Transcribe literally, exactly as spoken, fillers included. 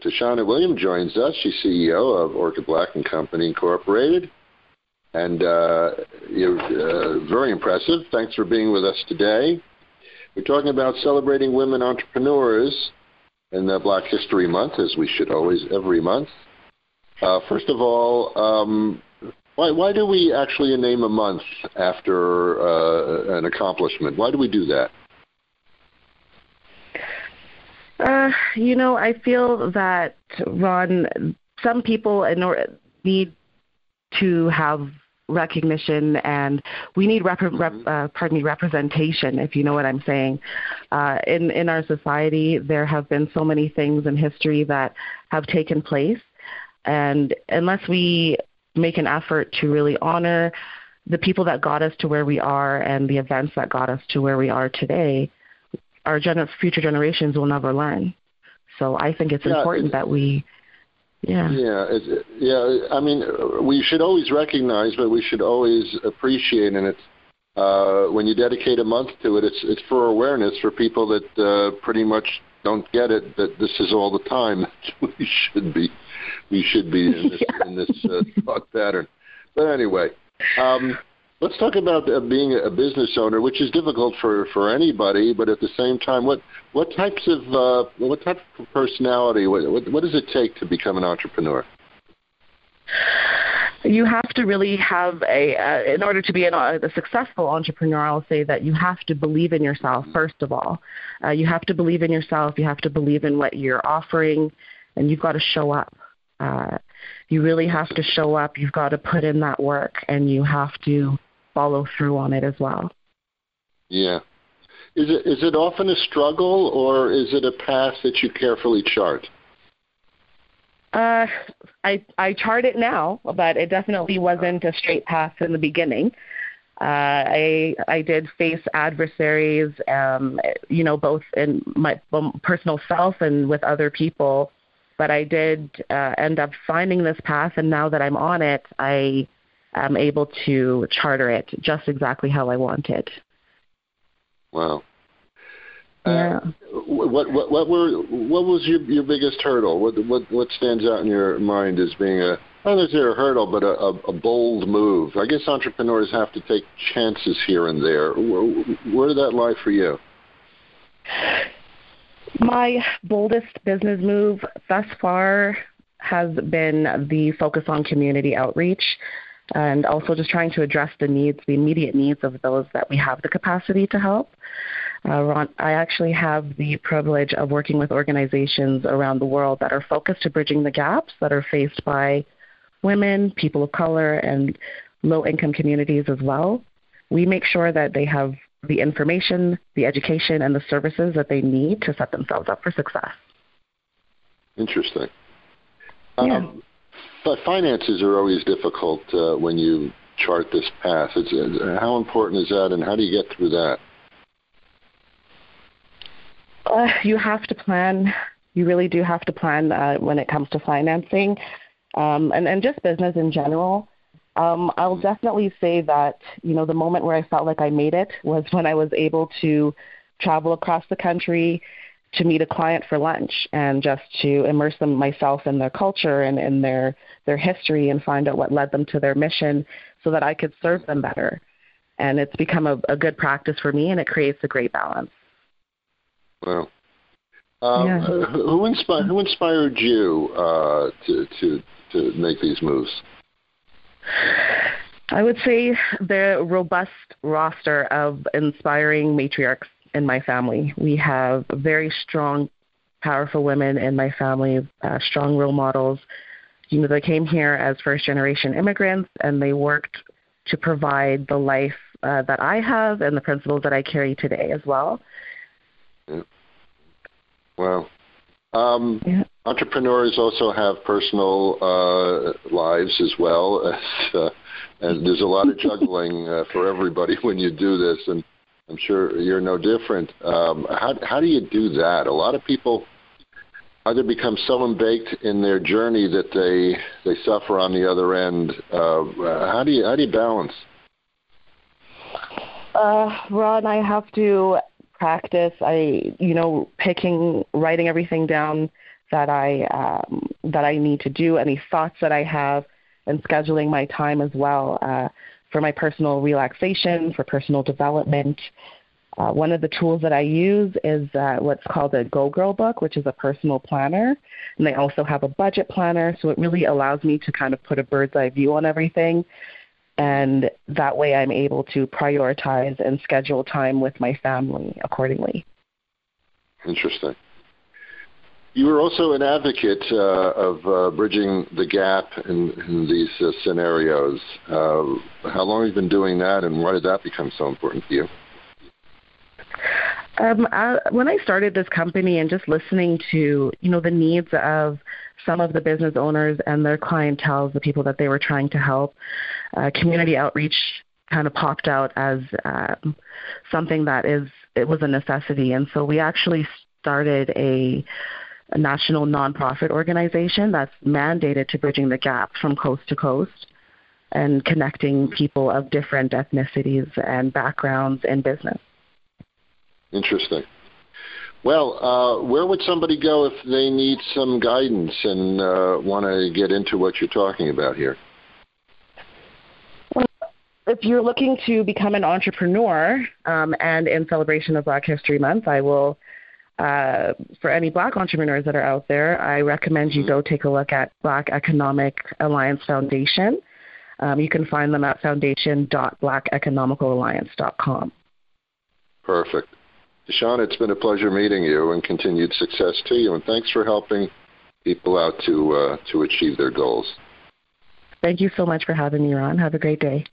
Tashana Williams joins us. She's C E O of Orchid Black and Company Incorporated. And uh, you're uh, very impressive. Thanks for being with us today. We're talking about celebrating women entrepreneurs in uh, Black History Month, as we should always every month. Uh, first of all, um, why, why do we actually name a month after uh, an accomplishment? Why do we do that? Uh, you know, I feel that, Ron, some people in order, need to have recognition, and we need rep, rep, uh, pardon me, representation, if you know what I'm saying. Uh, in, in our society, there have been so many things in history that have taken place, and unless we make an effort to really honor the people that got us to where we are and the events that got us to where we are today, our gener- future generations will never learn. So I think it's yeah, important it, that we, yeah. Yeah, it, yeah. I mean, we should always recognize, but we should always appreciate, and it's, uh, when you dedicate a month to it, it's it's for awareness for people that uh, pretty much don't get it, that this is all the time. we should be, we should be in this, yeah. in this uh, thought pattern. But anyway, um, let's talk about uh, being a business owner, which is difficult for, for anybody. But at the same time, what what types of uh, what type of personality? What, what what does it take to become an entrepreneur? You have to really have a, uh, in order to be an, uh, a successful entrepreneur, I'll say that you have to believe in yourself, first of all. Uh, you have to believe in yourself. You have to believe in what you're offering, and you've got to show up. Uh, you really have to show up. You've got to put in that work, and you have to follow through on it as well. Yeah. Is it is it often a struggle, or is it a path that you carefully chart? Uh, I I chart it now, but it definitely wasn't a straight path in the beginning. Uh, I I did face adversaries, um, you know, both in my personal self and with other people. But I did uh, end up finding this path, and now that I'm on it, I am able to charter it just exactly how I want it. Wow. Yeah. Uh, what what what were what was your your biggest hurdle? What what what stands out in your mind as being a not necessarily a hurdle, but a, a, a bold move? I guess entrepreneurs have to take chances here and there. Where, where did that lie for you? My boldest business move thus far has been the focus on community outreach, and also just trying to address the needs, the immediate needs of those that we have the capacity to help. Uh, Ron, I actually have the privilege of working with organizations around the world that are focused to bridging the gaps that are faced by women, people of color, and low-income communities as well. We make sure that they have the information, the education, and the services that they need to set themselves up for success. Interesting. Yeah. Um, but finances are always difficult uh, when you chart this path. It's, uh, how important is that, and how do you get through that? Uh, you have to plan. You really do have to plan uh, when it comes to financing, um, and, and just business in general. Um, I'll definitely say that, you know, the moment where I felt like I made it was when I was able to travel across the country to meet a client for lunch and just to immerse them myself in their culture and in their, their history and find out what led them to their mission so that I could serve them better. And it's become a, a good practice for me, and it creates a great balance. Wow. Um, yeah. Who inspired Who inspired you uh, to to to make these moves? I would say the robust roster of inspiring matriarchs in my family. We have very strong, powerful women in my family, uh, strong role models. You know, they came here as first-generation immigrants, and they worked to provide the life uh, that I have and the principles that I carry today as well. Yeah. Wow. Um, yeah. Entrepreneurs also have personal uh, lives as well, as, uh, and there's a lot of juggling uh, for everybody when you do this, and I'm sure you're no different. Um, how, how do you do that? A lot of people either become so embaked in their journey that they they suffer on the other end. Uh, how do you how do you balance? Uh, Ron, I have to practice. I, you know, picking, writing everything down that I um, that I need to do, any thoughts that I have, and scheduling my time as well uh, for my personal relaxation, for personal development. Uh, one of the tools that I use is uh, what's called a Go Girl book, which is a personal planner. And I also have a budget planner, so it really allows me to kind of put a bird's eye view on everything. And that way I'm able to prioritize and schedule time with my family accordingly. Interesting. You were also an advocate uh, of uh, bridging the gap in, in these uh, scenarios. Uh, how long have you been doing that, and why did that become so important to you? Um, I, when I started this company and just listening to, you know, the needs of some of the business owners and their clientele, the people that they were trying to help, uh, community outreach kind of popped out as um, something that is, it was a necessity. And so we actually started a, a national nonprofit organization that's mandated to bridging the gap from coast to coast and connecting people of different ethnicities and backgrounds in business. Interesting. Well, uh, where would somebody go if they need some guidance and uh, want to get into what you're talking about here? Well, if you're looking to become an entrepreneur, um, and in celebration of Black History Month, I will, uh, for any Black entrepreneurs that are out there, I recommend you mm-hmm. go take a look at Black Economic Alliance Foundation. Um, you can find them at foundation dot black economical alliance dot com. Perfect. Deshawn, it's been a pleasure meeting you, and continued success to you, and thanks for helping people out to uh, to achieve their goals. Thank you so much for having me, Ron. Have a great day.